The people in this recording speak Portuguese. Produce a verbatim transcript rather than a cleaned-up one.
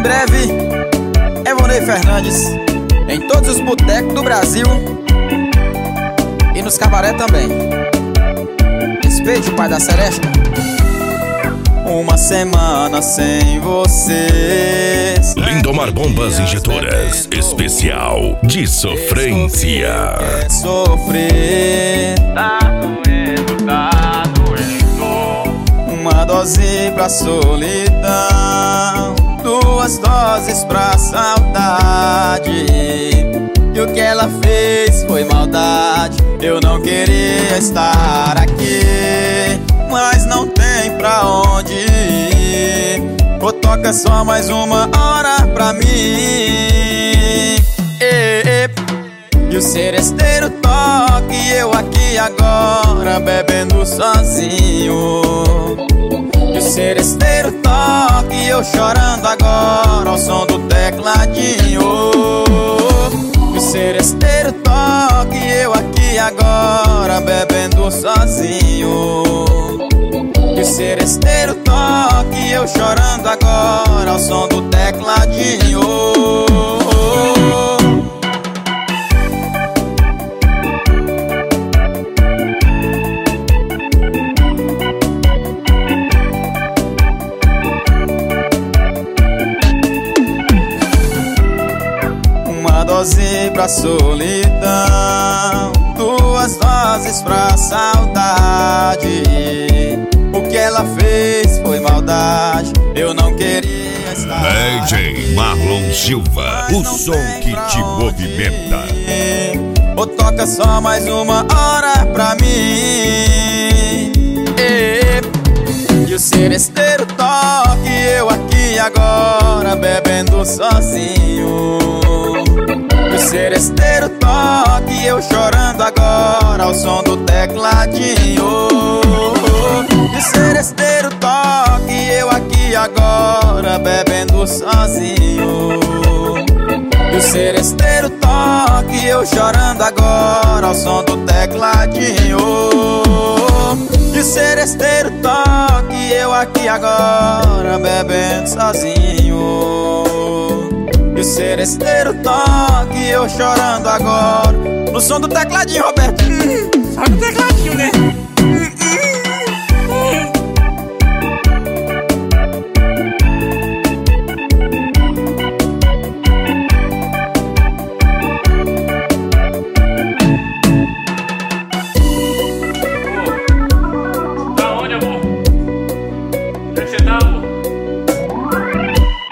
Em breve, Evonei Fernandes em todos os botecos do Brasil e nos cabaré também. Respeite o pai da seresta. Uma semana sem você. Lindomar Bombas Injetoras, especial de sofrência. Quer sofrer, Tá doendo, tá doendo. uma dose pra solidão, duas doses pra saudade. E o que ela fez foi maldade. Eu não queria estar aqui, mas não tem pra onde ir. Ou toca só mais uma hora pra mim. E, e, e o seresteiro toca e eu aqui agora bebendo sozinho. E o seresteiro toca e eu chorando agora ao som do tecladinho. E o seresteiro toca e eu aqui agora bebendo sozinho. E o seresteiro toca e eu chorando agora ao som do tecladinho. Uma dose pra solidão, duas doses pra saudade. O que ela fez foi maldade. Eu não queria estar D J Marlon Silva, o som que te movimenta. Ou toca só mais uma hora pra mim. E, e o seresteiro toca e eu aqui agora bebendo sozinho. E o seresteiro toca e eu chorando agora ao som do tecladinho. E o seresteiro toca e eu aqui agora bebendo sozinho. E o seresteiro toca e eu chorando agora ao som do tecladinho. E o seresteiro toca e eu aqui agora bebendo sozinho. E o seresteiro toca e eu chorando agora no som do tecladinho, Roberto. Só no tecladinho, né?